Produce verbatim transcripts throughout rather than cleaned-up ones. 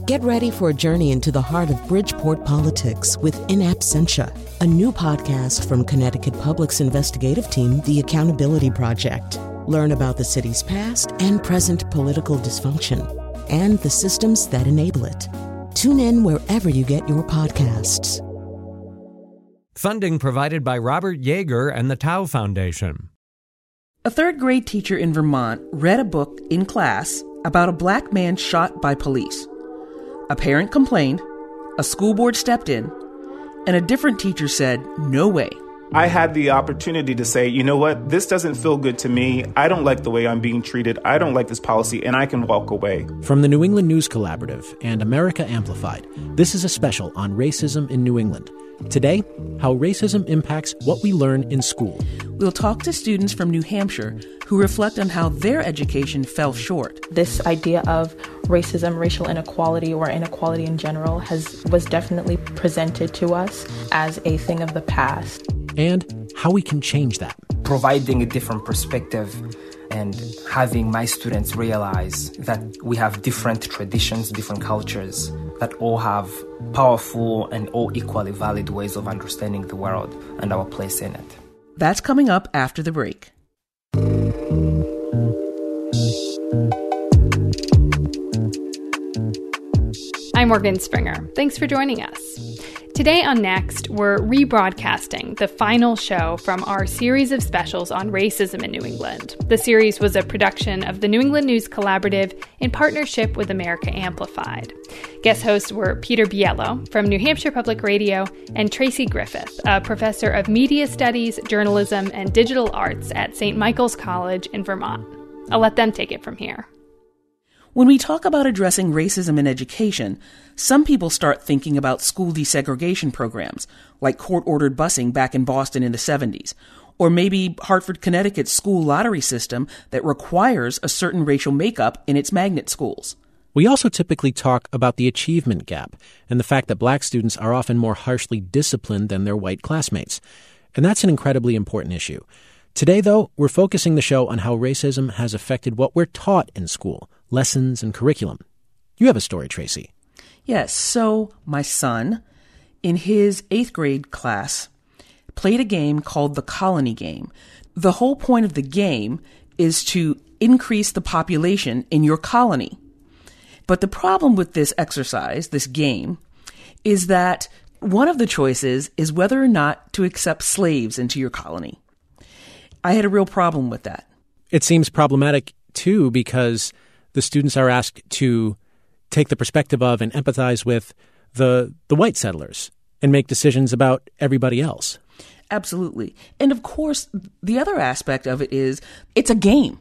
Get ready for a journey into the heart of Bridgeport politics with In Absentia, a new podcast from Connecticut Public's investigative team, The Accountability Project. Learn about the city's past and present political dysfunction and the systems that enable it. Tune in wherever you get your podcasts. Funding provided by Robert Yeager and the Tao Foundation. A third grade teacher in Vermont read a book in class about a black man shot by police. A parent complained, a school board stepped in, and a different teacher said, "No way." I had the opportunity to say, you know what, this doesn't feel good to me. I don't like the way I'm being treated. I don't like this policy, and I can walk away. From the New England News Collaborative and America Amplified, this is a special on racism in New England. Today, how racism impacts what we learn in school. We'll talk to students from New Hampshire who reflect on how their education fell short. This idea of racism, racial inequality, or inequality in general has was definitely presented to us as a thing of the past. And how we can change that. Providing a different perspective and having my students realize that we have different traditions, different cultures, that all have powerful and all equally valid ways of understanding the world and our place in it. That's coming up after the break. I'm Morgan Springer. Thanks for joining us. Today on Next, we're rebroadcasting the final show from our series of specials on racism in New England. The series was a production of the New England News Collaborative in partnership with America Amplified. Guest hosts were Peter Biello from New Hampshire Public Radio and Tracy Griffith, a professor of media studies, journalism, and digital arts at Saint Michael's College in Vermont. I'll let them take it from here. When we talk about addressing racism in education, some people start thinking about school desegregation programs, like court-ordered busing back in Boston in the seventies, or maybe Hartford, Connecticut's school lottery system that requires a certain racial makeup in its magnet schools. We also typically talk about the achievement gap and the fact that black students are often more harshly disciplined than their white classmates. And that's an incredibly important issue. Today, though, we're focusing the show on how racism has affected what we're taught in school, lessons and curriculum. You have a story, Tracy. Yes, so my son, in his eighth grade class, played a game called the Colony Game. The whole point of the game is to increase the population in your colony. But the problem with this exercise, this game, is that one of the choices is whether or not to accept slaves into your colony. I had a real problem with that. It seems problematic, too, because the students are asked to take the perspective of and empathize with the the white settlers and make decisions about everybody else. Absolutely. And of course, the other aspect of it is it's a game,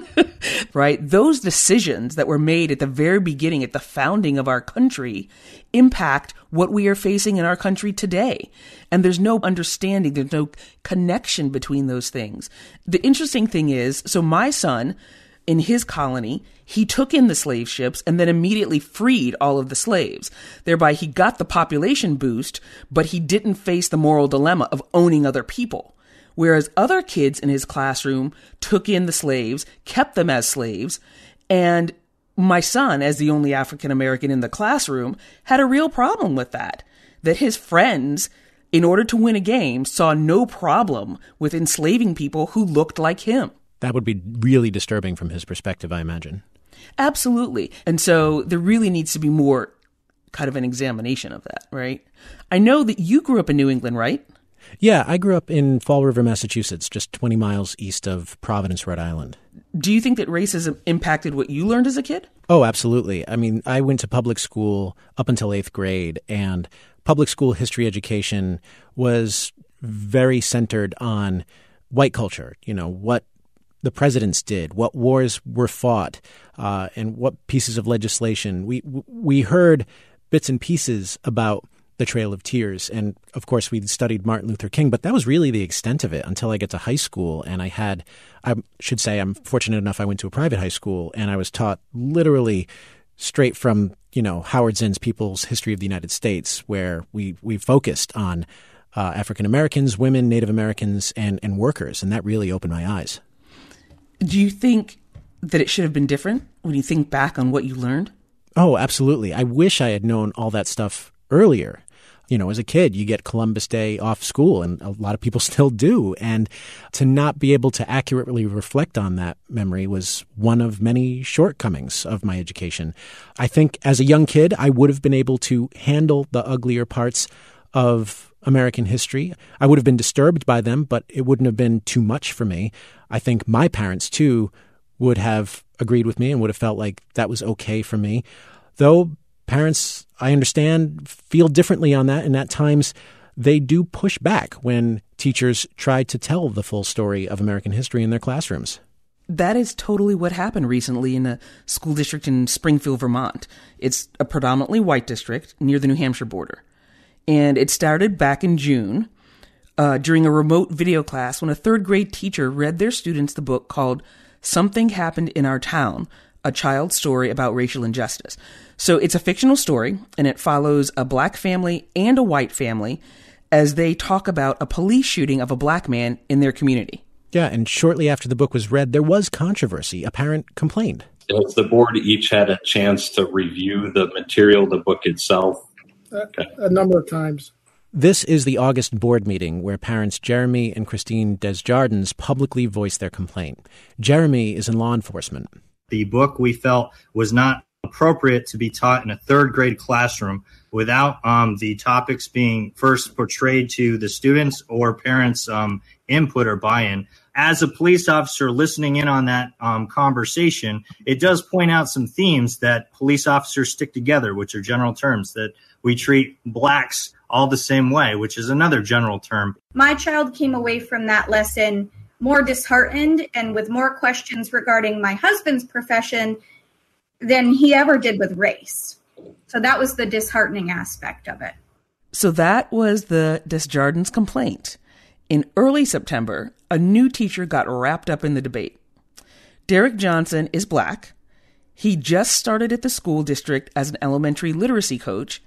right? Those decisions that were made at the very beginning, at the founding of our country, impact what we are facing in our country today. And there's no understanding, there's no connection between those things. The interesting thing is, so my son, in his colony, he took in the slave ships and then immediately freed all of the slaves. Thereby, he got the population boost, but he didn't face the moral dilemma of owning other people. Whereas other kids in his classroom took in the slaves, kept them as slaves, and my son, as the only African American in the classroom, had a real problem with that. That his friends, in order to win a game, saw no problem with enslaving people who looked like him. That would be really disturbing from his perspective, I imagine. Absolutely. And so there really needs to be more kind of an examination of that, right? I know that you grew up in New England, right? Yeah, I grew up in Fall River, Massachusetts, just twenty miles east of Providence, Rhode Island. Do you think that racism impacted what you learned as a kid? Oh, absolutely. I mean, I went to public school up until eighth grade, and public school history education was very centered on white culture, you know, what the presidents did, what wars were fought, uh, and what pieces of legislation. We we heard bits and pieces about the Trail of Tears, and of course we studied Martin Luther King, but that was really the extent of it until I got to high school. And I had, I should say, I'm fortunate enough I went to a private high school, and I was taught literally straight from, you know, Howard Zinn's People's History of the United States, where we we focused on uh, African Americans, women, Native Americans, and and workers, and that really opened my eyes. Do you think that it should have been different when you think back on what you learned? Oh, absolutely. I wish I had known all that stuff earlier. You know, as a kid, you get Columbus Day off school, and a lot of people still do. And to not be able to accurately reflect on that memory was one of many shortcomings of my education. I think as a young kid, I would have been able to handle the uglier parts of American history. I would have been disturbed by them, but it wouldn't have been too much for me. I think my parents, too, would have agreed with me and would have felt like that was okay for me. Though parents, I understand, feel differently on that, and at times they do push back when teachers try to tell the full story of American history in their classrooms. That is totally what happened recently in a school district in Springfield, Vermont. It's a predominantly white district near the New Hampshire border. And it started back in June uh, during a remote video class when a third grade teacher read their students the book called Something Happened in Our Town, A Child's Story About Racial Injustice. So it's a fictional story, and it follows a black family and a white family as they talk about a police shooting of a black man in their community. Yeah, and shortly after the book was read, there was controversy. A parent complained. Has the board each had a chance to review the material, the book itself? Okay. A, a number of times. This is the August board meeting where parents Jeremy and Christine Desjardins publicly voiced their complaint. Jeremy is in law enforcement. The book we felt was not appropriate to be taught in a third grade classroom without um, the topics being first portrayed to the students or parents' um, input or buy-in. As a police officer listening in on that um, conversation, it does point out some themes that police officers stick together, which are general terms, that we treat blacks all the same way, which is another general term. My child came away from that lesson more disheartened and with more questions regarding my husband's profession than he ever did with race. So that was the disheartening aspect of it. So that was the Desjardins complaint. In early September, a new teacher got wrapped up in the debate. Derek Johnson is black. He just started at the school district as an elementary literacy coach.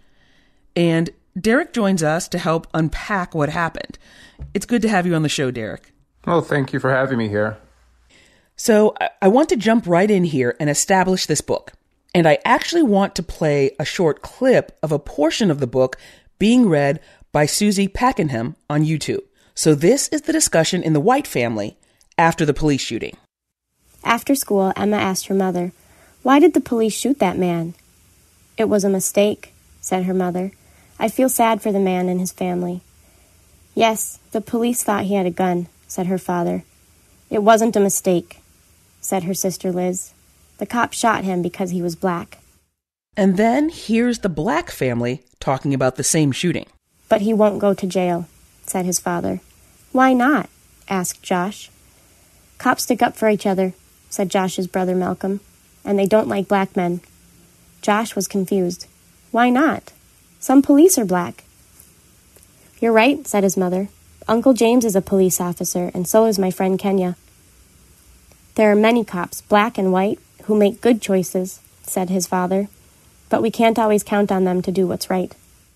And Derek joins us to help unpack what happened. It's good to have you on the show, Derek. Well, thank you for having me here. So I want to jump right in here and establish this book. And I actually want to play a short clip of a portion of the book being read by Susie Pakenham on YouTube. So this is the discussion in the White family after the police shooting. After school, Emma asked her mother, "Why did the police shoot that man?" "It was a mistake," said her mother. "I feel sad for the man and his family." "Yes, the police thought he had a gun," said her father. "It wasn't a mistake," said her sister Liz. "The cop shot him because he was black." And then here's the black family talking about the same shooting. "But he won't go to jail," said his father. "Why not?" asked Josh. "Cops stick up for each other," said Josh's brother Malcolm, "and they don't like black men." Josh was confused. "Why not? Some police are black." "You're right," said his mother. "Uncle James is a police officer, and so is my friend Kenya." "There are many cops, black and white, who make good choices," said his father. "But we can't always count on them to do what's right."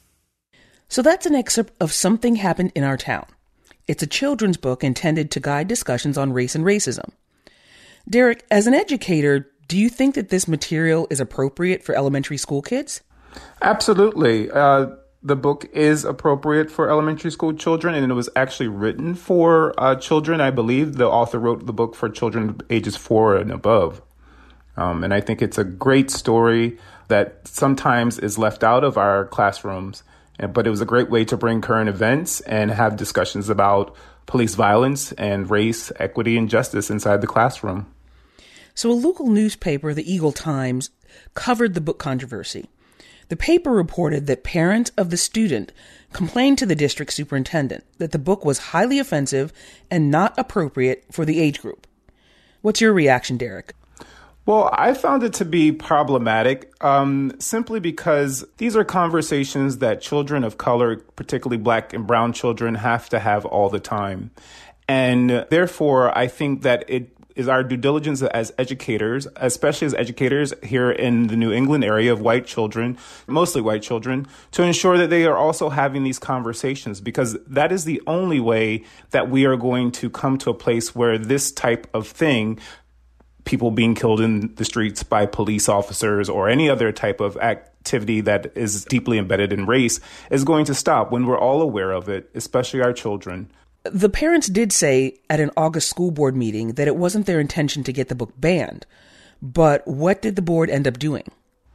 So that's an excerpt of Something Happened in Our Town. It's a children's book intended to guide discussions on race and racism. Derek, as an educator, do you think that this material is appropriate for elementary school kids? Absolutely. Uh, the book is appropriate for elementary school children, and it was actually written for uh, children. I believe the author wrote the book for children ages four and above. Um, and I think it's a great story that sometimes is left out of our classrooms. But it was a great way to bring current events and have discussions about police violence and race, equity, and justice inside the classroom. So a local newspaper, the Eagle Times, covered the book controversy. The paper reported that parents of the student complained to the district superintendent that the book was highly offensive and not appropriate for the age group. What's your reaction, Derek? Well, I found it to be problematic um, simply because these are conversations that children of color, particularly black and brown children, have to have all the time. And therefore, I think that it is our due diligence as educators, especially as educators here in the New England area of white children, mostly white children, to ensure that they are also having these conversations, because that is the only way that we are going to come to a place where this type of thing people being killed in the streets by police officers or any other type of activity that is deeply embedded in race is going to stop when we're all aware of it, especially our children. The parents did say at an August school board meeting that it wasn't their intention to get the book banned. But what did the board end up doing?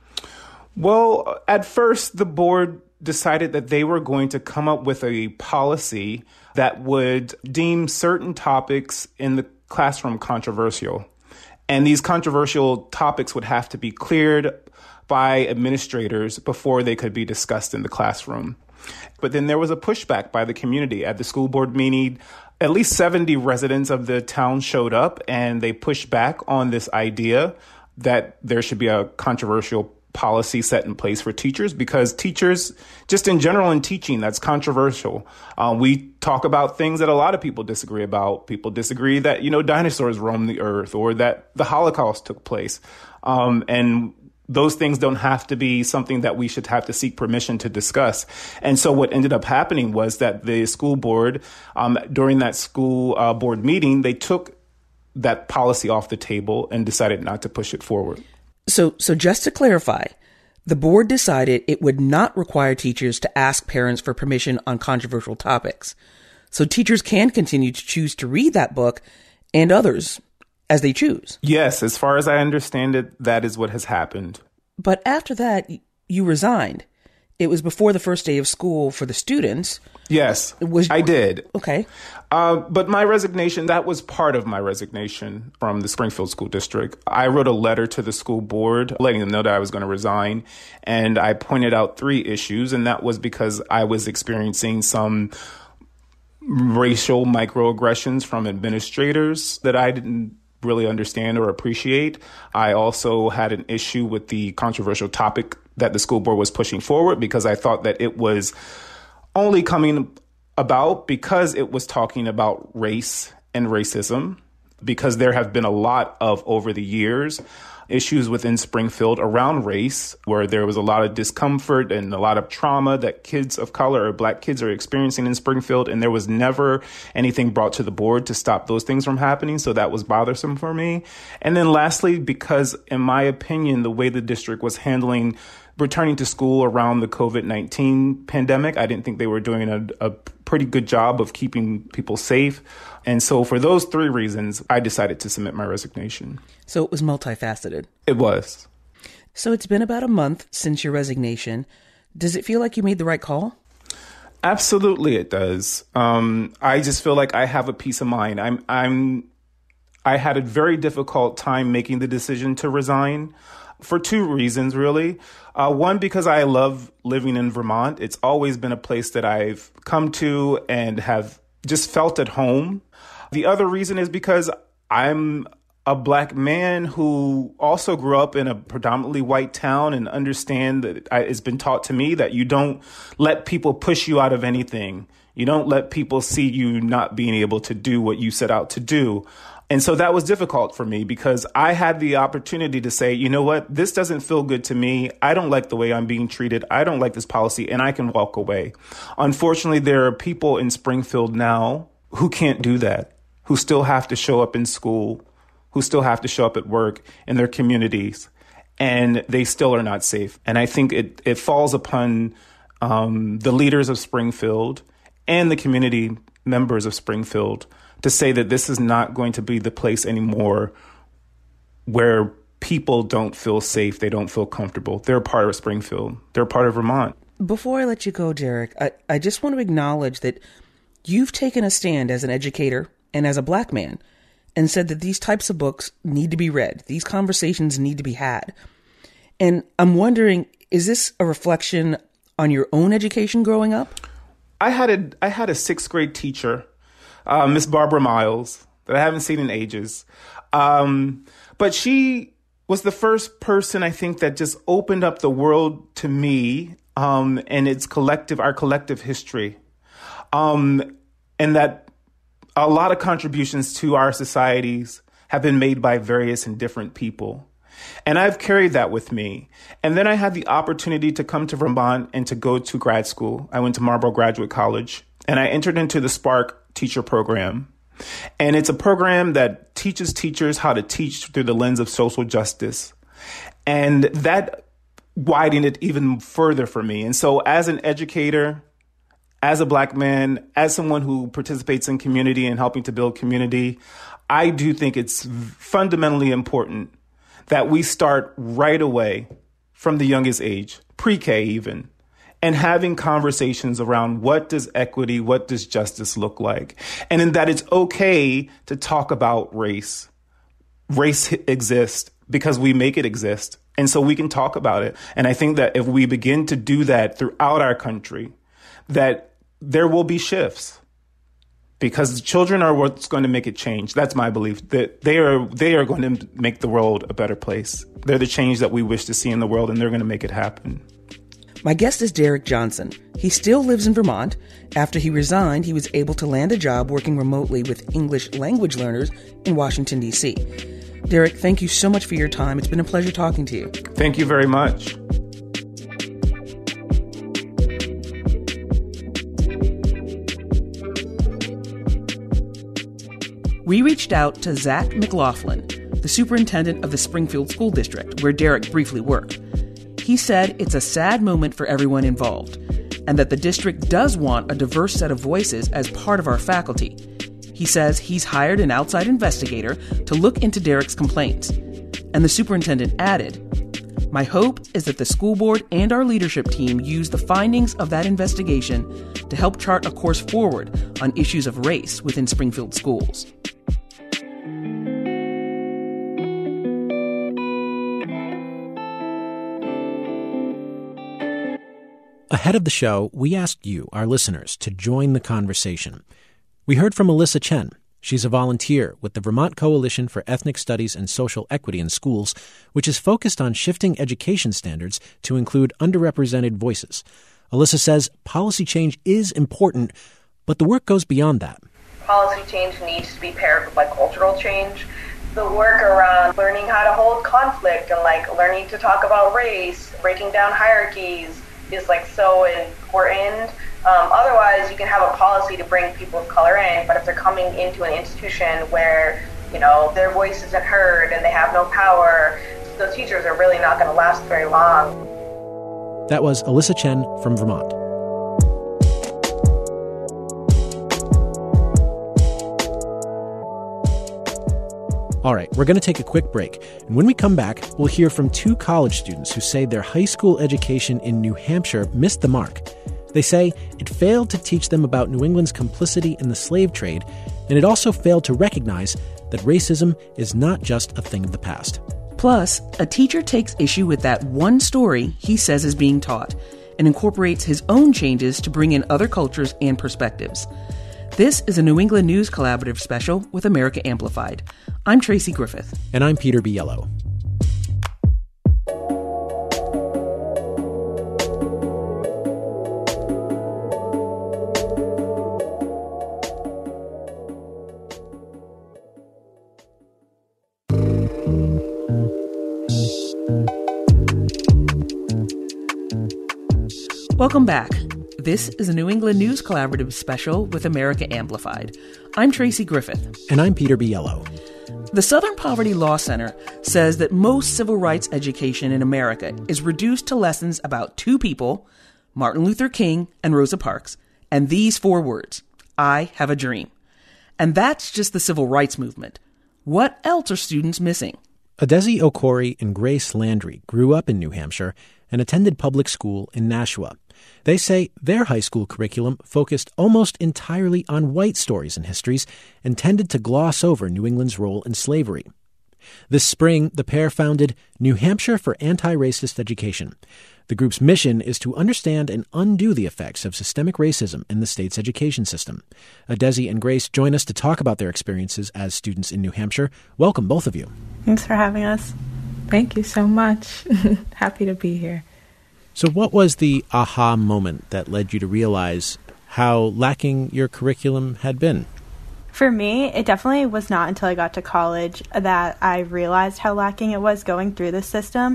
Well, at first, the board decided that they were going to come up with a policy that would deem certain topics in the classroom controversial. And these controversial topics would have to be cleared by administrators before they could be discussed in the classroom. But then there was a pushback by the community. At the school board meeting, at least seventy residents of the town showed up and they pushed back on this idea that there should be a controversial policy set in place for teachers, because teachers, just in general in teaching, that's controversial. Uh, we talk about things that a lot of people disagree about. People disagree that, you know, dinosaurs roamed the earth or that the Holocaust took place. Um, and those things don't have to be something that we should have to seek permission to discuss. And so what ended up happening was that the school board, um, during that school uh, board meeting, they took that policy off the table and decided not to push it forward. So, so just to clarify, the board decided it would not require teachers to ask parents for permission on controversial topics. So teachers can continue to choose to read that book and others as they choose. Yes, as far as I understand it, that is what has happened. But after that, you resigned. It was before the first day of school for the students. Yes, was, I did. Okay. Uh, but my resignation, that was part of my resignation from the Springfield School District. I wrote a letter to the school board letting them know that I was going to resign. And I pointed out three issues. And that was because I was experiencing some racial microaggressions from administrators that I didn't really understand or appreciate. I also had an issue with the controversial topic that the school board was pushing forward, because I thought that it was only coming about because it was talking about race and racism, because there have been a lot of, over the years, issues within Springfield around race, where there was a lot of discomfort and a lot of trauma that kids of color or Black kids are experiencing in Springfield. And there was never anything brought to the board to stop those things from happening. So that was bothersome for me. And then lastly, because in my opinion, the way the district was handling returning to school around the COVID nineteen pandemic, I didn't think they were doing a, a pretty good job of keeping people safe. And so for those three reasons, I decided to submit my resignation. So it was multifaceted. It was. So it's been about a month since your resignation. Does it feel like you made the right call? Absolutely, it does. Um, I just feel like I have a peace of mind. I'm, I'm, I had a very difficult time making the decision to resign for two reasons, really. Uh, one, because I love living in Vermont. It's always been a place that I've come to and have just felt at home. The other reason is because I'm a Black man who also grew up in a predominantly white town and understand that it's been taught to me that you don't let people push you out of anything. You don't let people see you not being able to do what you set out to do. And so that was difficult for me, because I had the opportunity to say, you know what, this doesn't feel good to me. I don't like the way I'm being treated. I don't like this policy, and I can walk away. Unfortunately, there are people in Springfield now who can't do that, who still have to show up in school, who still have to show up at work in their communities, and they still are not safe. And I think it, it falls upon um, the leaders of Springfield and the community members of Springfield to say that this is not going to be the place anymore where people don't feel safe, they don't feel comfortable. They're a part of Springfield. They're a part of Vermont. Before I let you go, Derek, I, I just want to acknowledge that you've taken a stand as an educator and as a Black man and said that these types of books need to be read. These conversations need to be had. And I'm wondering, is this a reflection on your own education growing up? I had a I had a sixth grade teacher, uh, Miss Barbara Miles, that I haven't seen in ages. Um, but she was the first person, I think, that just opened up the world to me um, and its collective, our collective history. Um, and that a lot of contributions to our societies have been made by various and different people. And I've carried that with me. And then I had the opportunity to come to Vermont and to go to grad school. I went to Marlboro Graduate College, and I entered into the Spark teacher program. And it's a program that teaches teachers how to teach through the lens of social justice. And that widened it even further for me. And so as an educator, as a Black man, as someone who participates in community and helping to build community, I do think it's fundamentally important that we start right away from the youngest age, pre-K even, and having conversations around what does equity, what does justice look like? And in that it's okay to talk about race. Race exists because we make it exist. And so we can talk about it. And I think that if we begin to do that throughout our country, that there will be shifts. Because children are what's going to make it change. That's my belief, that they are they are going to make the world a better place. They're the change that we wish to see in the world, and they're going to make it happen. My guest is Derek Johnson. He still lives in Vermont. After he resigned, he was able to land a job working remotely with English language learners in Washington, D C. Derek, thank you so much for your time. It's been a pleasure talking to you. Thank you very much. We reached out to Zach McLaughlin, the superintendent of the Springfield School District, where Derek briefly worked. He said it's a sad moment for everyone involved, and that the district does want a diverse set of voices as part of our faculty. He says he's hired an outside investigator to look into Derek's complaints. And the superintendent added, "My hope is that the school board and our leadership team use the findings of that investigation to help chart a course forward on issues of race within Springfield schools." Ahead of the show, we asked you, our listeners, to join the conversation. We heard from Alyssa Chen. She's a volunteer with the Vermont Coalition for Ethnic Studies and Social Equity in Schools, which is focused on shifting education standards to include underrepresented voices. Alyssa says policy change is important, but the work goes beyond that. Policy change needs to be paired with like cultural change. The work around learning how to hold conflict and like learning to talk about race, breaking down hierarchies is like so important. Um, otherwise, you can have a policy to bring people of color in, but if they're coming into an institution where, you know, their voice isn't heard and they have no power, those teachers are really not going to last very long. That was Alyssa Chen from Vermont. All right, we're going to take a quick break. And when we come back, we'll hear from two college students who say their high school education in New Hampshire missed the mark. They say it failed to teach them about New England's complicity in the slave trade, and it also failed to recognize that racism is not just a thing of the past. Plus, a teacher takes issue with that one story he says is being taught and incorporates his own changes to bring in other cultures and perspectives. This is a New England News Collaborative special with America Amplified. I'm Tracy Griffith. And I'm Peter Biello. Welcome back. This is a New England News Collaborative special with America Amplified. I'm Tracy Griffith. And I'm Peter Biello. The Southern Poverty Law Center says that most civil rights education in America is reduced to lessons about two people, Martin Luther King and Rosa Parks, and these four words, I have a dream. And that's just the civil rights movement. What else are students missing? Adesi Okori and Grace Landry grew up in New Hampshire and attended public school in Nashua. They say their high school curriculum focused almost entirely on white stories and histories and tended to gloss over New England's role in slavery. This spring, the pair founded New Hampshire for Anti-Racist Education. The group's mission is to understand and undo the effects of systemic racism in the state's education system. Adesi and Grace join us to talk about their experiences as students in New Hampshire. Welcome, both of you. Thanks for having us. Thank you so much. Happy to be here. So what was the aha moment that led you to realize how lacking your curriculum had been? For me, it definitely was not until I got to college that I realized how lacking it was going through the system.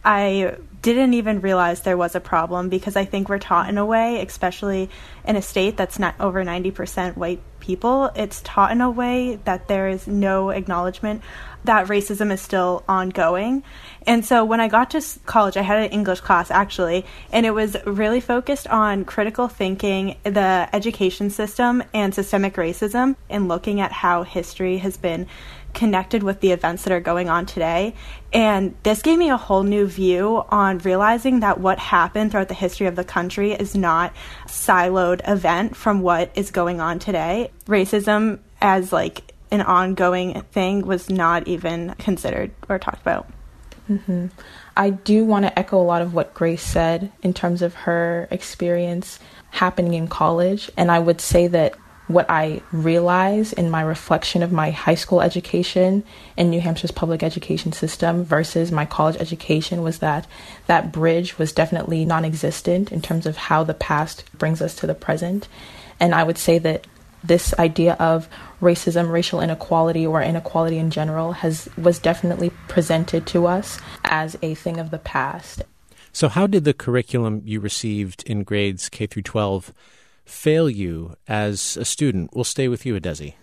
I didn't even realize there was a problem because I think we're taught in a way, especially in a state that's not over ninety percent white people, it's taught in a way that there is no acknowledgement that racism is still ongoing. And so when I got to college, I had an English class actually, and it was really focused on critical thinking, the education system, and systemic racism, and looking at how history has been connected with the events that are going on today. And this gave me a whole new view on realizing that what happened throughout the history of the country is not a siloed event from what is going on today. Racism as like an ongoing thing was not even considered or talked about. Mm-hmm. I do want to echo a lot of what Grace said in terms of her experience happening in college. And I would say that what I realize in my reflection of my high school education in New Hampshire's public education system versus my college education was that that bridge was definitely non-existent in terms of how the past brings us to the present. And I would say that this idea of racism, racial inequality, or inequality in general has was definitely presented to us as a thing of the past. So how did the curriculum you received in grades K through twelve fail you as a student? We'll stay with you, Adesi.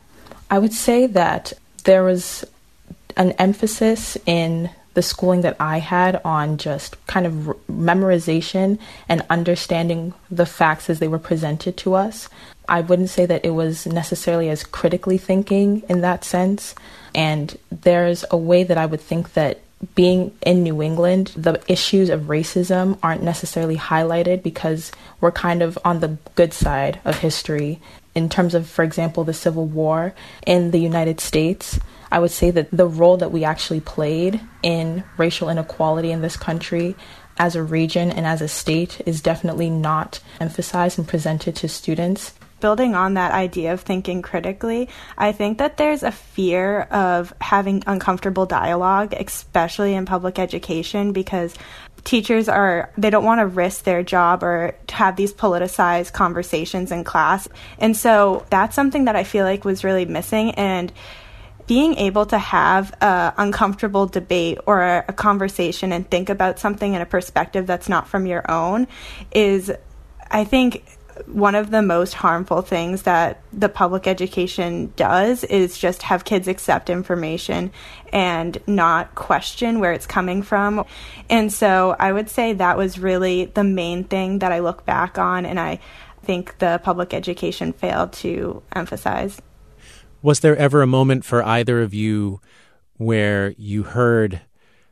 I would say that there was an emphasis in the schooling that I had on just kind of memorization and understanding the facts as they were presented to us. I wouldn't say that it was necessarily as critically thinking in that sense. And there's a way that I would think that being in New England, the issues of racism aren't necessarily highlighted because we're kind of on the good side of history. In terms of, for example, the Civil War in the United States, I would say that the role that we actually played in racial inequality in this country as a region and as a state is definitely not emphasized and presented to students. Building on that idea of thinking critically, I think that there's a fear of having uncomfortable dialogue, especially in public education, because teachers are, they don't want to risk their job or to have these politicized conversations in class. And so that's something that I feel like was really missing. And being able to have an uncomfortable debate or a, a conversation and think about something in a perspective that's not from your own is, I think, one of the most harmful things that the public education does is just have kids accept information and not question where it's coming from. And so I would say that was really the main thing that I look back on, and I think the public education failed to emphasize. Was there ever a moment for either of you where you heard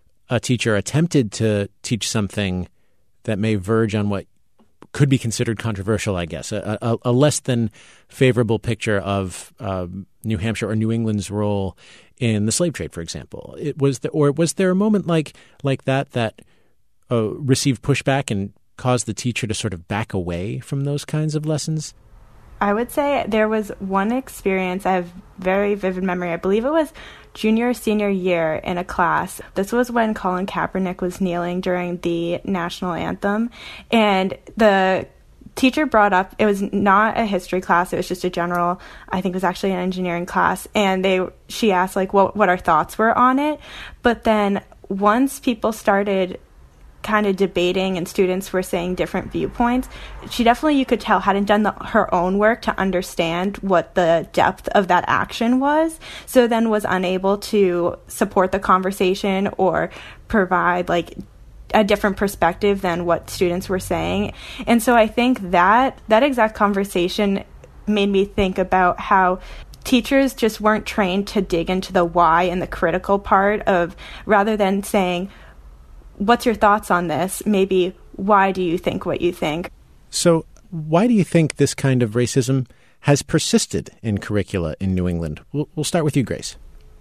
a teacher attempted to teach something that may verge on what could be considered controversial, I guess, a, a, a less than favorable picture of uh, New Hampshire or New England's role in the slave trade, for example? It was the, or was there a moment like like that that uh, received pushback and caused the teacher to sort of back away from those kinds of lessons? I would say there was one experience I have very vivid memory. I believe it was junior or senior year in a class. This was when Colin Kaepernick was kneeling during the national anthem. And the teacher brought up, it was not a history class, it was just a general, I think it was actually an engineering class. And they, she asked like what, what our thoughts were on it. But then once people started kind of debating and students were saying different viewpoints, she definitely, you could tell, hadn't done the, her own work to understand what the depth of that action was, so then was unable to support the conversation or provide like a different perspective than what students were saying. And so I think that that exact conversation made me think about how teachers just weren't trained to dig into the why and the critical part of, rather than saying, what's your thoughts on this? Maybe, why do you think what you think? So why do you think this kind of racism has persisted in curricula in New England? We'll, we'll start with you, Grace.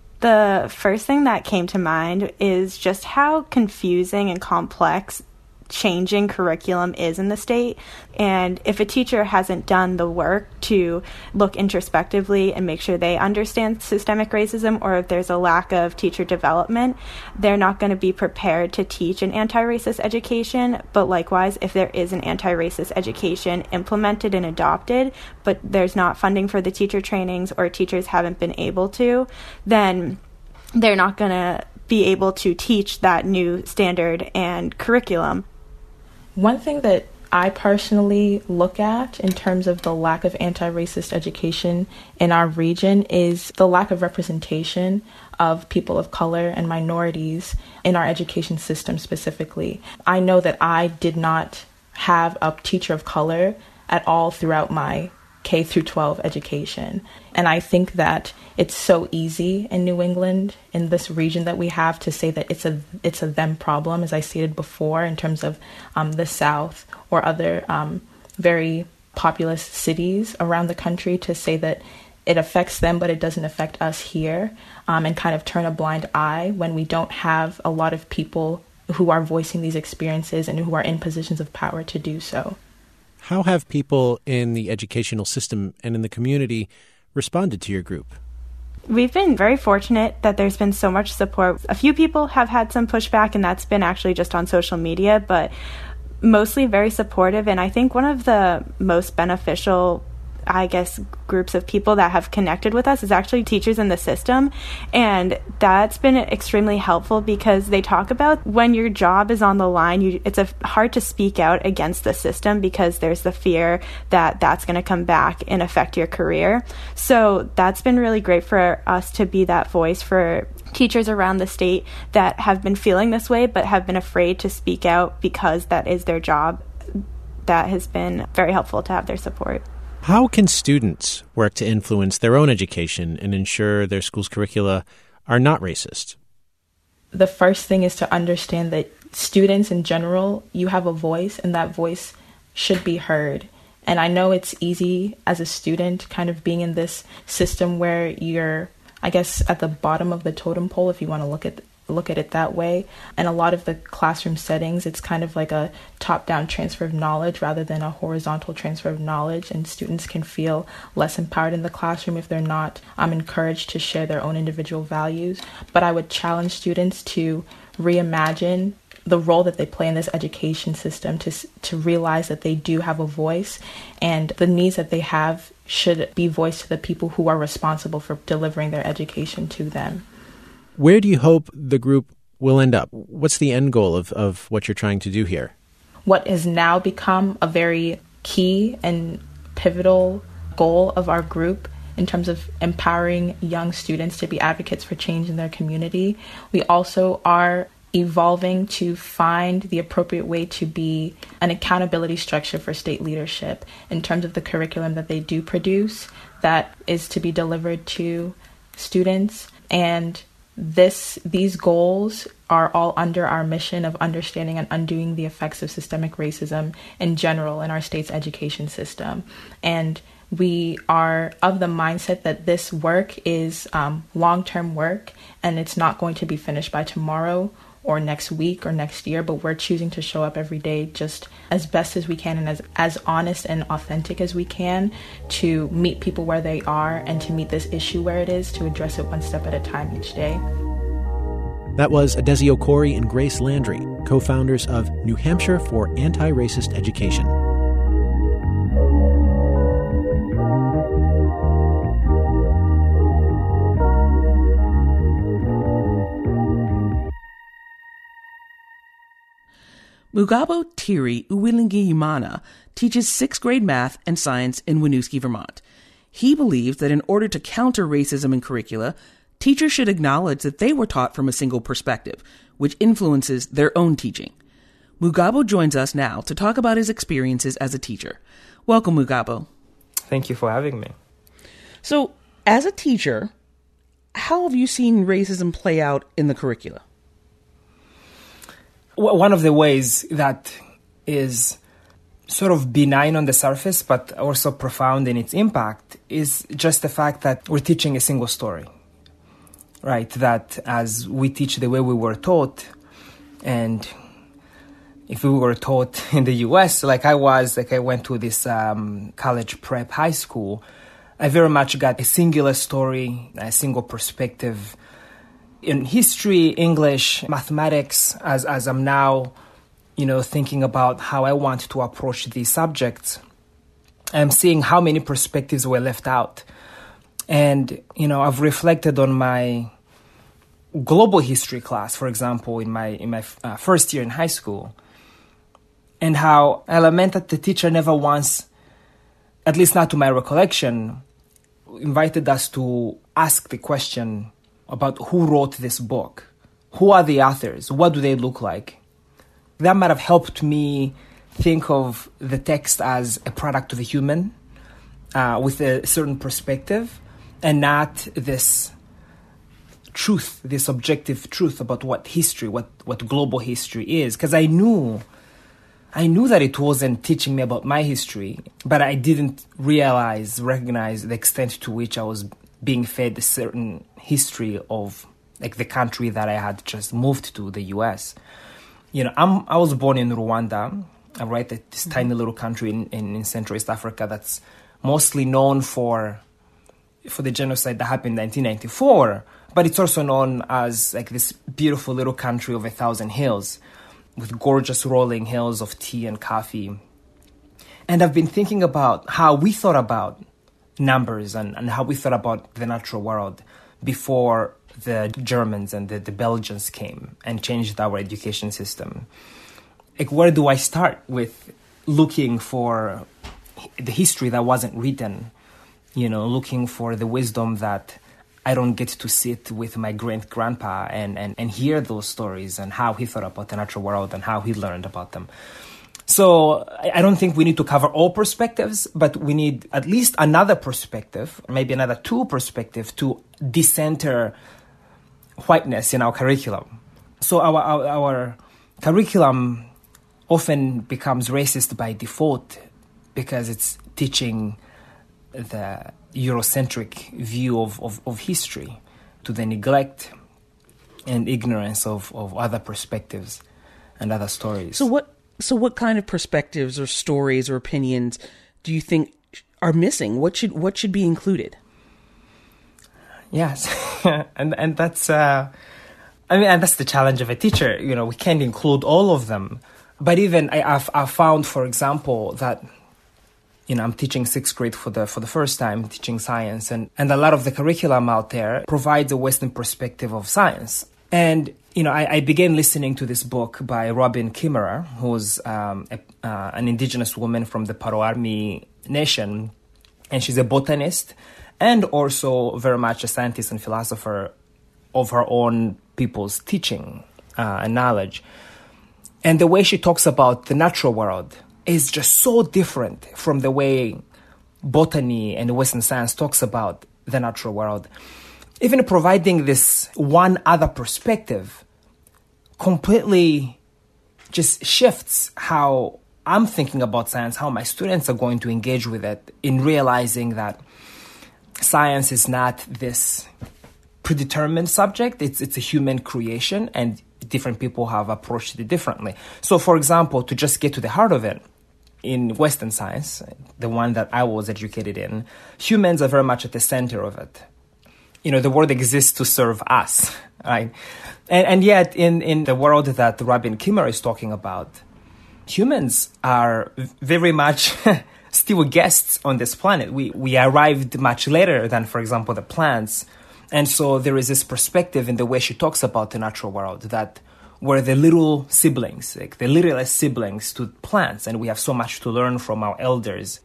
The first thing that came to mind is just how confusing and complex changing curriculum is in the state. And if a teacher hasn't done the work to look introspectively and make sure they understand systemic racism, or if there's a lack of teacher development, they're not going to be prepared to teach an anti-racist education. But likewise, if there is an anti-racist education implemented and adopted, but there's not funding for the teacher trainings or teachers haven't been able to, then they're not going to be able to teach that new standard and curriculum. One thing that I personally look at in terms of the lack of anti-racist education in our region is the lack of representation of people of color and minorities in our education system specifically. I know that I did not have a teacher of color at all throughout my K through twelve education. And I think that it's so easy in New England, in this region that we have, to say that it's a it's a them problem, as I stated before, in terms of um, the South or other um, very populous cities around the country, to say that it affects them, but it doesn't affect us here, um, and kind of turn a blind eye when we don't have a lot of people who are voicing these experiences and who are in positions of power to do so. How have people in the educational system and in the community responded to your group? We've been very fortunate that there's been so much support. A few people have had some pushback, and that's been actually just on social media, but mostly very supportive. And I think one of the most beneficial, I guess, groups of people that have connected with us is actually teachers in the system. And that's been extremely helpful because they talk about when your job is on the line, you, it's a, hard to speak out against the system because there's the fear that that's going to come back and affect your career. So that's been really great for us to be that voice for teachers around the state that have been feeling this way but have been afraid to speak out because that is their job. That has been very helpful to have their support. How can students work to influence their own education and ensure their school's curricula are not racist? The first thing is to understand that students in general, you have a voice, and that voice should be heard. And I know it's easy as a student kind of being in this system where you're, I guess, at the bottom of the totem pole, if you want to look at look at it that way. And a lot of the classroom settings, it's kind of like a top-down transfer of knowledge rather than a horizontal transfer of knowledge, and students can feel less empowered in the classroom if they're not um, encouraged to share their own individual values. But I would challenge students to reimagine the role that they play in this education system, to to realize that they do have a voice, and the needs that they have should be voiced to the people who are responsible for delivering their education to them. Where do you hope the group will end up? What's the end goal of, of what you're trying to do here? What has now become a very key and pivotal goal of our group in terms of empowering young students to be advocates for change in their community. We also are evolving to find the appropriate way to be an accountability structure for state leadership in terms of the curriculum that they do produce that is to be delivered to students. And This, these goals are all under our mission of understanding and undoing the effects of systemic racism in general in our state's education system. And we are of the mindset that this work is um, long-term work, and it's not going to be finished by tomorrow or next week or next year, but we're choosing to show up every day just as best as we can and as, as honest and authentic as we can to meet people where they are and to meet this issue where it is, to address it one step at a time each day. That was Adesio Corey and Grace Landry, co-founders of New Hampshire for Anti-Racist Education. Mugabo Tiri Uwilingiyimana teaches sixth grade math and science in Winooski, Vermont. He believes that in order to counter racism in curricula, teachers should acknowledge that they were taught from a single perspective, which influences their own teaching. Mugabo joins us now to talk about his experiences as a teacher. Welcome, Mugabo. Thank you for having me. So, as a teacher, how have you seen racism play out in the curricula? One of the ways that is sort of benign on the surface, but also profound in its impact, is just the fact that we're teaching a single story, right? That as we teach the way we were taught, and if we were taught in the U S, like I was, like I went to this um, college prep high school, I very much got a singular story, a single perspective. In history, English, mathematics, as as I'm now, you know, thinking about how I want to approach these subjects, I'm seeing how many perspectives were left out. And, you know, I've reflected on my global history class, for example, in my in my uh, first year in high school, and how I lament that the teacher never once, at least not to my recollection, invited us to ask the question about who wrote this book, who are the authors, what do they look like. That might have helped me think of the text as a product of a human uh, with a certain perspective, and not this truth, this objective truth about what history, what, what global history is. Because I knew, I knew that it wasn't teaching me about my history, but I didn't realize, recognize the extent to which I was being fed a certain history of like the country that I had just moved to, the U S. You know, I'm, I was born in Rwanda, right, this mm-hmm. tiny little country in, in, in Central East Africa that's mostly known for for the genocide that happened in nineteen ninety-four, but it's also known as like this beautiful little country of a thousand hills with gorgeous rolling hills of tea and coffee. And I've been thinking about how we thought about numbers and, and how we thought about the natural world before the Germans and the, the Belgians came and changed our education system. Like, where do I start with looking for the history that wasn't written? You know, looking for the wisdom that I don't get to sit with my great-grandpa and, and, and hear those stories and how he thought about the natural world and how he learned about them. So I don't think we need to cover all perspectives, but we need at least another perspective, maybe another two perspectives to decenter whiteness in our curriculum. So our, our, our curriculum often becomes racist by default because it's teaching the Eurocentric view of, of, of history to the neglect and ignorance of, of other perspectives and other stories. So what so what kind of perspectives or stories or opinions do you think are missing? What should what should be included? Yes. and and that's uh, I mean and that's the challenge of a teacher. You know, we can't include all of them. But even I I've, I've found, for example, that you know, I'm teaching sixth grade for the for the first time, teaching science, and, and a lot of the curriculum out there provides a Western perspective of science. And, you know, I, I began listening to this book by Robin Kimmerer, who's um, a, uh, an indigenous woman from the Paroarmi Nation, and she's a botanist and also very much a scientist and philosopher of her own people's teaching uh, and knowledge. And the way she talks about the natural world is just so different from the way botany and Western science talks about the natural world. Even providing this one other perspective completely just shifts how I'm thinking about science, how my students are going to engage with it, in realizing that science is not this predetermined subject. It's, it's a human creation, and different people have approached it differently. So, for example, to just get to the heart of it, in Western science, the one that I was educated in, humans are very much at the center of it. You know, the world exists to serve us, right? And, and yet, in, in the world that Robin Kimmerer is talking about, humans are very much still guests on this planet. We, we arrived much later than, for example, the plants. And so there is this perspective in the way she talks about the natural world that we're the little siblings, like the littlest siblings to plants, and we have so much to learn from our elders.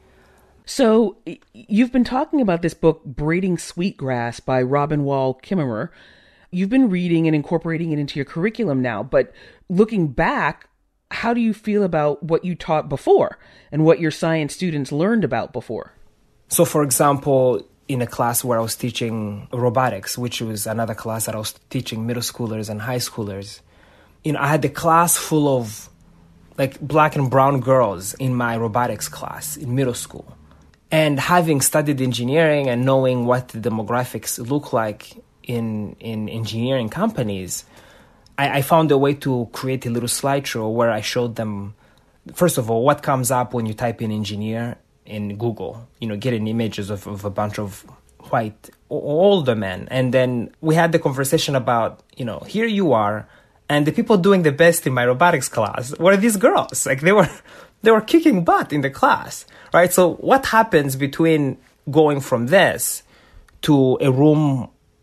So you've been talking about this book, Braiding Sweetgrass by Robin Wall Kimmerer. You've been reading and incorporating it into your curriculum now, but looking back, how do you feel about what you taught before and what your science students learned about before? So, for example, in a class where I was teaching robotics, which was another class that I was teaching middle schoolers and high schoolers, you know, I had a class full of like black and brown girls in my robotics class in middle school. And having studied engineering and knowing what the demographics look like in in engineering companies, I, I found a way to create a little slideshow where I showed them, first of all, what comes up when you type in engineer in Google, you know, getting images of, of a bunch of white older men. And then we had the conversation about, you know, here you are, and the people doing the best in my robotics class were these girls. Like they were, they were kicking butt in the class, right? So what happens between going from this to a room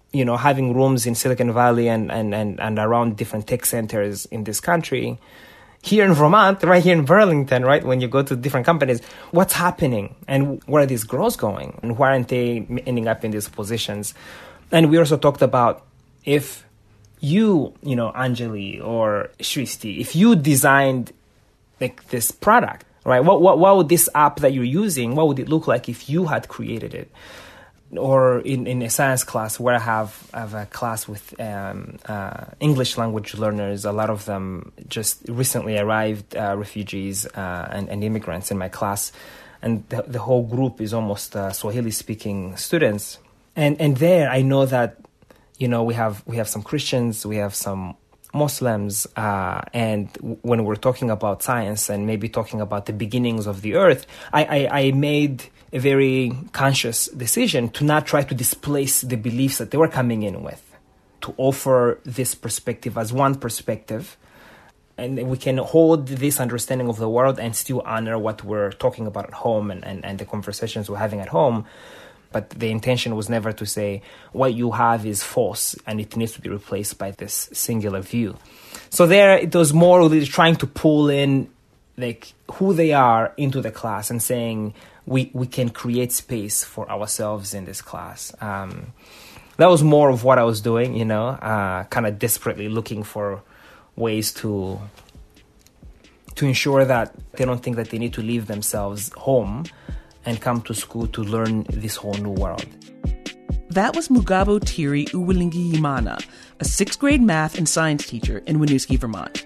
you know, having rooms in Silicon Valley and, and, and, and around different tech centers in this country, here in Vermont, right here in Burlington, right, when you go to different companies, what's happening and where are these girls going and why aren't they ending up in these positions? And we also talked about if you, you know, Anjali or Shristi, if you designed like this product, right, what, what, what would this app that you're using, what would it look like if you had created it? Or in, in a science class where I have, I have a class with um, uh, English language learners, a lot of them just recently arrived uh, refugees uh, and, and immigrants in my class. And the, the whole group is almost uh, Swahili-speaking students. And and there I know that, you know, we have we have some Christians, we have some Muslims, uh, and w- when we're talking about science and maybe talking about the beginnings of the earth, I, I, I made a very conscious decision to not try to displace the beliefs that they were coming in with, to offer this perspective as one perspective. And we can hold this understanding of the world and still honor what we're talking about at home and, and, and the conversations we're having at home. But the intention was never to say what you have is false and it needs to be replaced by this singular view. So there it was more really trying to pull in like who they are into the class and saying we, we can create space for ourselves in this class. Um, that was more of what I was doing, you know, uh, kind of desperately looking for ways to to ensure that they don't think that they need to leave themselves home and come to school to learn this whole new world. That was Mugabo Tiri Uwilingiyimana, a sixth grade math and science teacher in Winooski, Vermont.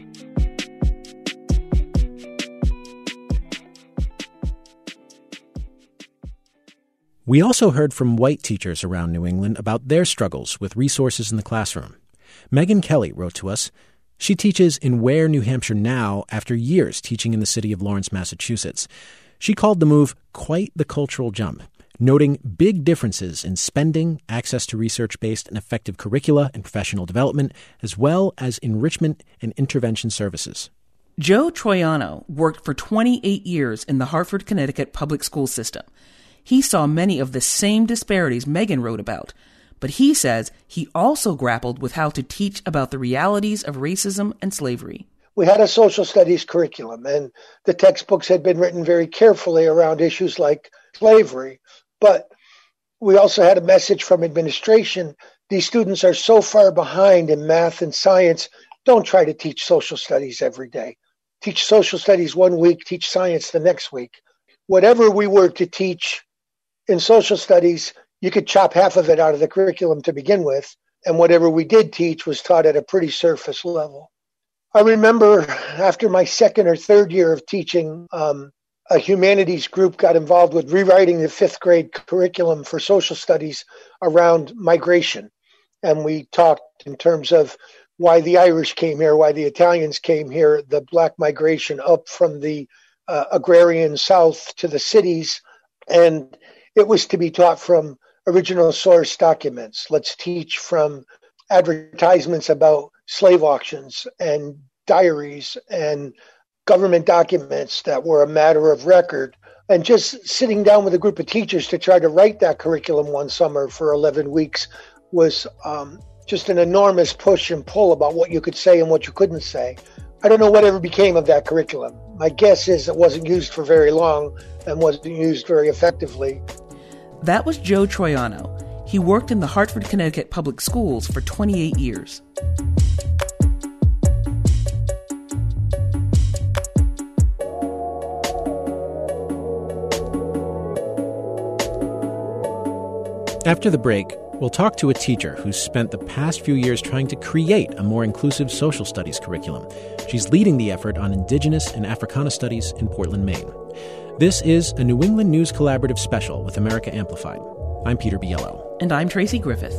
We also heard from white teachers around New England about their struggles with resources in the classroom. Megan Kelly wrote to us. She teaches in Ware, New Hampshire now after years teaching in the city of Lawrence, Massachusetts. She called the move quite the cultural jump, noting big differences in spending, access to research-based and effective curricula and professional development, as well as enrichment and intervention services. Joe Troiano worked for twenty-eight years in the Hartford, Connecticut public school system. He saw many of the same disparities Megan wrote about, but he says he also grappled with how to teach about the realities of racism and slavery. We had a social studies curriculum, and the textbooks had been written very carefully around issues like slavery. But we also had a message from administration. These students are so far behind in math and science. Don't try to teach social studies every day. Teach social studies one week, teach science the next week. Whatever we were to teach in social studies, you could chop half of it out of the curriculum to begin with. And whatever we did teach was taught at a pretty surface level. I remember after my second or third year of teaching, um, a humanities group got involved with rewriting the fifth grade curriculum for social studies around migration. And we talked in terms of why the Irish came here, why the Italians came here, the Black migration up from the uh, agrarian South to the cities. And it was to be taught from original source documents. Let's teach from advertisements about slave auctions and diaries and government documents that were a matter of record. And just sitting down with a group of teachers to try to write that curriculum one summer for eleven weeks was um, just an enormous push and pull about what you could say and what you couldn't say. I don't know whatever became of that curriculum. My guess is it wasn't used for very long and wasn't used very effectively. That was Joe Troiano. He worked in the Hartford, Connecticut public schools for twenty-eight years. After the break, we'll talk to a teacher who's spent the past few years trying to create a more inclusive social studies curriculum. She's leading the effort on Indigenous and Africana Studies in Portland, Maine. This is a New England News Collaborative special with America Amplified. I'm Peter Biello. And I'm Tracy Griffith.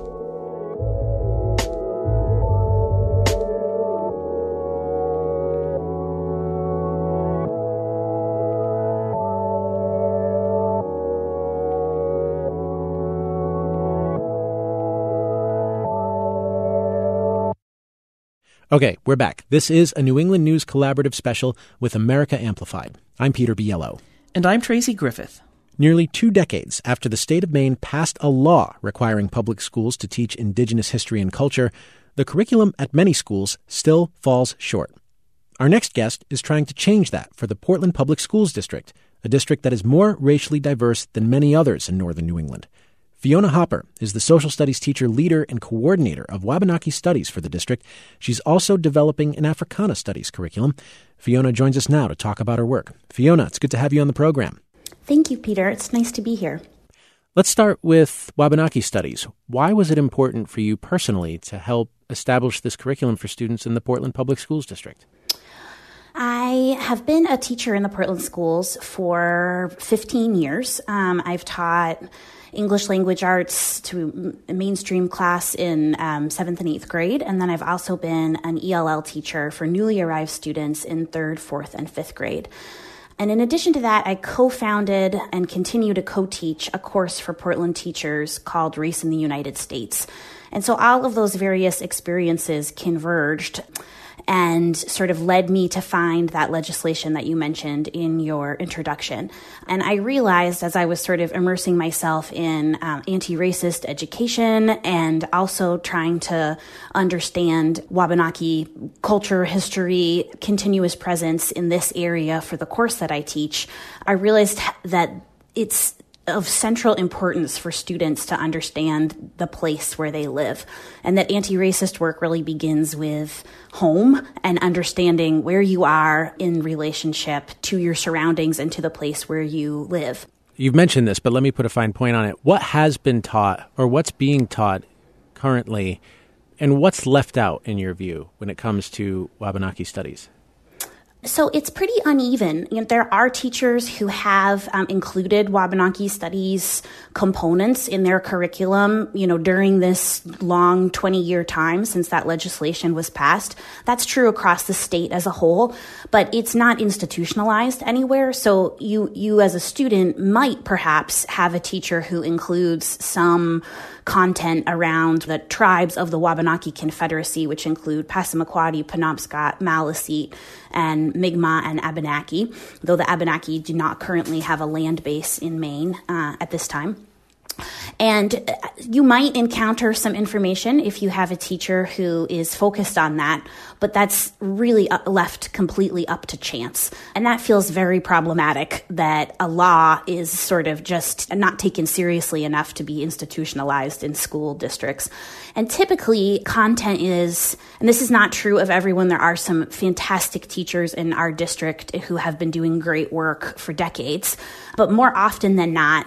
Okay, we're back. This is a New England News Collaborative special with America Amplified. I'm Peter Biello. And I'm Tracy Griffith. Nearly two decades after the state of Maine passed a law requiring public schools to teach Indigenous history and culture, the curriculum at many schools still falls short. Our next guest is trying to change that for the Portland Public Schools District, a district that is more racially diverse than many others in northern New England. Fiona Hopper is the social studies teacher, leader, and coordinator of Wabanaki Studies for the district. She's also developing an Africana Studies curriculum. Fiona joins us now to talk about her work. Fiona, it's good to have you on the program. Thank you, Peter. It's nice to be here. Let's start with Wabanaki Studies. Why was it important for you personally to help establish this curriculum for students in the Portland Public Schools District? I have been a teacher in the Portland schools for fifteen years. Um, I've taught English language arts to a mainstream class in um, seventh and eighth grade, and then I've also been an E L L teacher for newly arrived students in third, fourth, and fifth grade. And in addition to that, I co-founded and continue to co-teach a course for Portland teachers called Race in the United States. And so all of those various experiences converged and sort of led me to find that legislation that you mentioned in your introduction. And I realized as I was sort of immersing myself in um, anti-racist education and also trying to understand Wabanaki culture, history, continuous presence in this area for the course that I teach, I realized that it's of central importance for students to understand the place where they live, and that anti-racist work really begins with home and understanding where you are in relationship to your surroundings and to the place where you live. You've mentioned this, but let me put a fine point on it. What has been taught or what's being taught currently, and what's left out in your view when it comes to Wabanaki studies? So it's pretty uneven. You know, there are teachers who have um, included Wabanaki studies components in their curriculum, you know, during this long twenty-year time since that legislation was passed. That's true across the state as a whole, but it's not institutionalized anywhere. So you, you as a student might perhaps have a teacher who includes some content around the tribes of the Wabanaki Confederacy, which include Passamaquoddy, Penobscot, Maliseet, and Mi'kmaq and Abenaki, though the Abenaki do not currently have a land base in Maine uh, at this time. And you might encounter some information if you have a teacher who is focused on that, but that's really left completely up to chance. And that feels very problematic, that a law is sort of just not taken seriously enough to be institutionalized in school districts. And typically content is, and this is not true of everyone, there are some fantastic teachers in our district who have been doing great work for decades, but more often than not,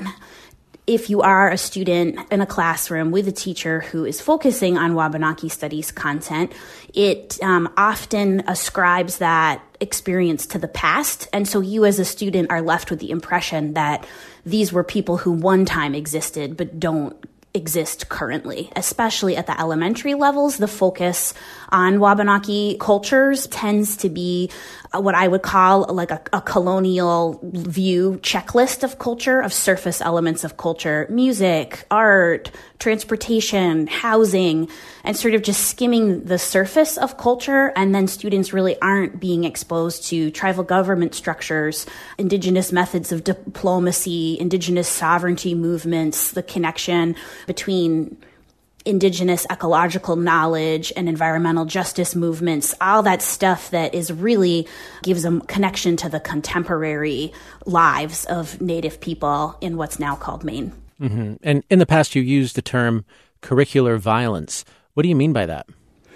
if you are a student in a classroom with a teacher who is focusing on Wabanaki studies content, it um, often ascribes that experience to the past. And so you as a student are left with the impression that these were people who one time existed but don't exist currently. Especially at the elementary levels, the focus on Wabanaki cultures tends to be what I would call like a, a colonial view checklist of culture, of surface elements of culture, music, art, transportation, housing, and sort of just skimming the surface of culture. And then students really aren't being exposed to tribal government structures, indigenous methods of diplomacy, indigenous sovereignty movements, the connection between indigenous ecological knowledge and environmental justice movements, all that stuff that is really gives a connection to the contemporary lives of Native people in what's now called Maine. Mm-hmm. And in the past, you used the term curricular violence. What do you mean by that?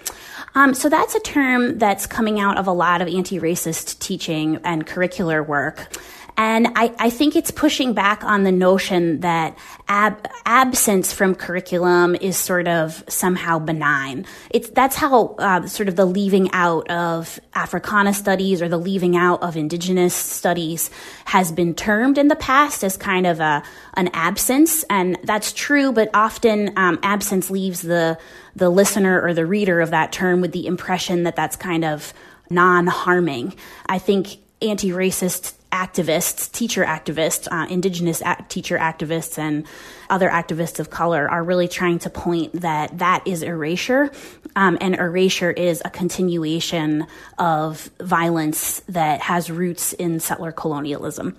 Um, so that's a term that's coming out of a lot of anti-racist teaching and curricular work. And I, I think it's pushing back on the notion that ab- absence from curriculum is sort of somehow benign. It's that's how uh, sort of the leaving out of Africana studies or the leaving out of indigenous studies has been termed in the past as kind of a an absence, and that's true. But often um, absence leaves the the listener or the reader of that term with the impression that that's kind of non-harming. I think anti-racist activists, teacher activists, uh, indigenous act- teacher activists, and other activists of color are really trying to point that that is erasure, um, and erasure is a continuation of violence that has roots in settler colonialism.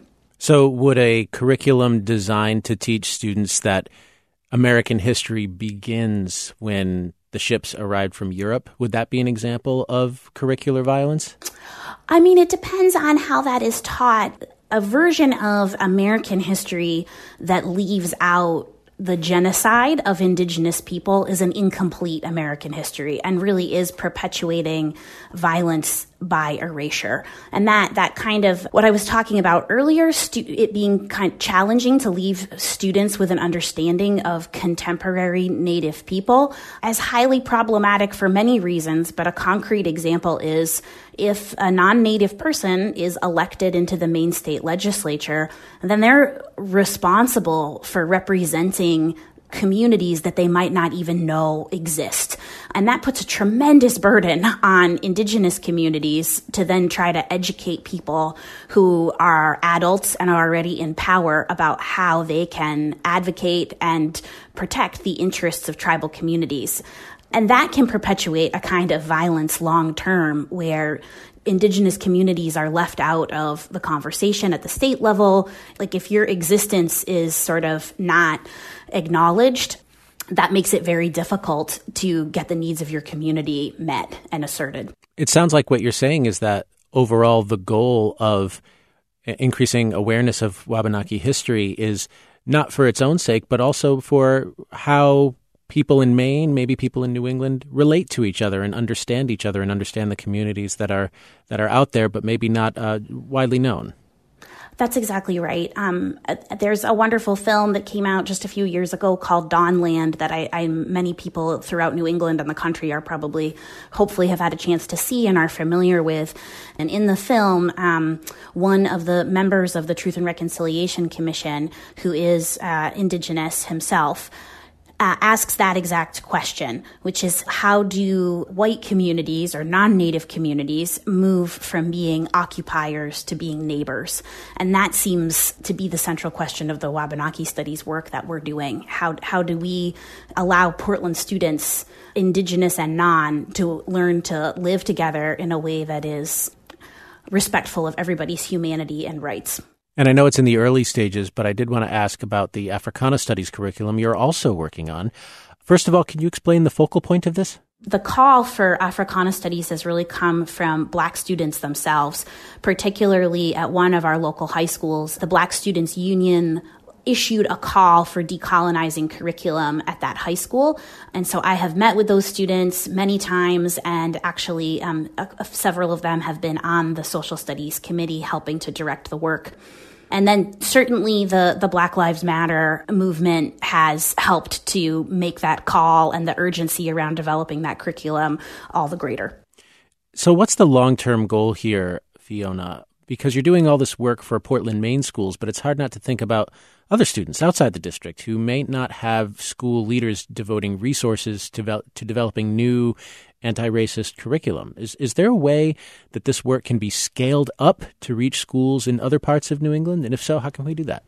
So would a curriculum designed to teach students that American history begins when the ships arrived from Europe, would that be an example of curricular violence? I mean, it depends on how that is taught. A version of American history that leaves out the genocide of indigenous people is an incomplete American history and really is perpetuating violence by erasure. And that that kind of what I was talking about earlier, stu- it being kind of challenging to leave students with an understanding of contemporary Native people as highly problematic for many reasons. But a concrete example is if a non-Native person is elected into the Maine state legislature, then they're responsible for representing communities that they might not even know exist. And that puts a tremendous burden on indigenous communities to then try to educate people who are adults and are already in power about how they can advocate and protect the interests of tribal communities. And that can perpetuate a kind of violence long term where indigenous communities are left out of the conversation at the state level. Like if your existence is sort of not acknowledged, that makes it very difficult to get the needs of your community met and asserted. It sounds like what you're saying is that overall the goal of increasing awareness of Wabanaki history is not for its own sake, but also for how people in Maine, maybe people in New England, relate to each other and understand each other and understand the communities that are that are out there, but maybe not uh, widely known. That's exactly right. Um, there's a wonderful film that came out just a few years ago called Dawnland that I, I many people throughout New England and the country are probably, hopefully have had a chance to see and are familiar with. And in the film, um, one of the members of the Truth and Reconciliation Commission, who is uh, Indigenous himself, Uh, asks that exact question, which is how do white communities or non-Native communities move from being occupiers to being neighbors? And that seems to be the central question of the Wabanaki Studies work that we're doing. How how do we allow Portland students, Indigenous and non, to learn to live together in a way that is respectful of everybody's humanity and rights? And I know it's in the early stages, but I did want to ask about the Africana Studies curriculum you're also working on. First of all, can you explain the focal point of this? The call for Africana Studies has really come from Black students themselves, particularly at one of our local high schools. The Black Students Union issued a call for decolonizing curriculum at that high school. And so I have met with those students many times, and actually um, uh, several of them have been on the Social Studies Committee helping to direct the work. And then certainly the, the Black Lives Matter movement has helped to make that call and the urgency around developing that curriculum all the greater. So what's the long-term goal here, Fiona? Because you're doing all this work for Portland, Maine schools, but it's hard not to think about other students outside the district who may not have school leaders devoting resources to, ve- to developing new anti-racist curriculum. Is is there a way that this work can be scaled up to reach schools in other parts of New England? And if so, how can we do that?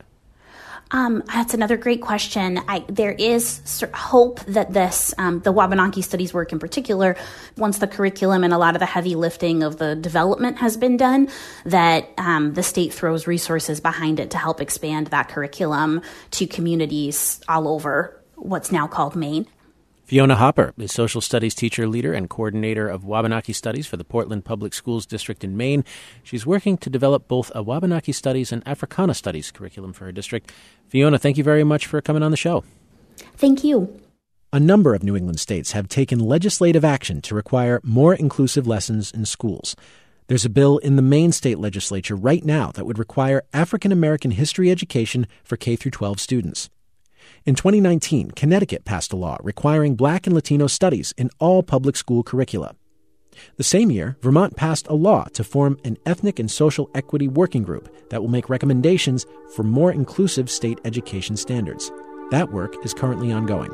Um, that's another great question. I, there is hope that this, um, the Wabanaki Studies work in particular, once the curriculum and a lot of the heavy lifting of the development has been done, that um, the state throws resources behind it to help expand that curriculum to communities all over what's now called Maine. Fiona Hopper is Social Studies teacher, leader, and coordinator of Wabanaki Studies for the Portland Public Schools District in Maine. She's working to develop both a Wabanaki Studies and Africana Studies curriculum for her district. Fiona, thank you very much for coming on the show. Thank you. A number of New England states have taken legislative action to require more inclusive lessons in schools. There's a bill in the Maine state legislature right now that would require African American history education for K through twelve students. In twenty nineteen, Connecticut passed a law requiring Black and Latino studies in all public school curricula. The same year, Vermont passed a law to form an ethnic and social equity working group that will make recommendations for more inclusive state education standards. That work is currently ongoing.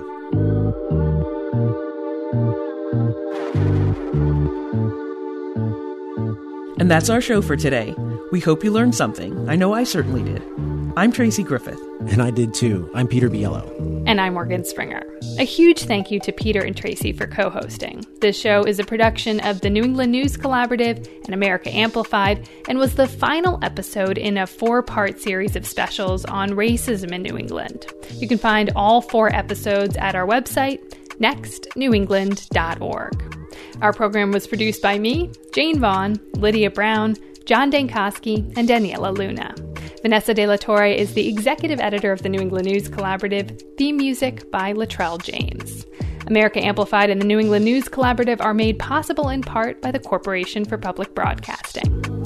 And that's our show for today. We hope you learned something. I know I certainly did. I'm Tracy Griffith. And I did too. I'm Peter Biello. And I'm Morgan Springer. A huge thank you to Peter and Tracy for co-hosting. This show is a production of the New England News Collaborative and America Amplified, and was the final episode in a four-part series of specials on racism in New England. You can find all four episodes at our website, next new england dot org. Our program was produced by me, Jane Vaughn, Lydia Brown, John Dankosky, and Daniela Luna. Vanessa De La Torre is the executive editor of the New England News Collaborative. Theme music by Latrell James. America Amplified and the New England News Collaborative are made possible in part by the Corporation for Public Broadcasting.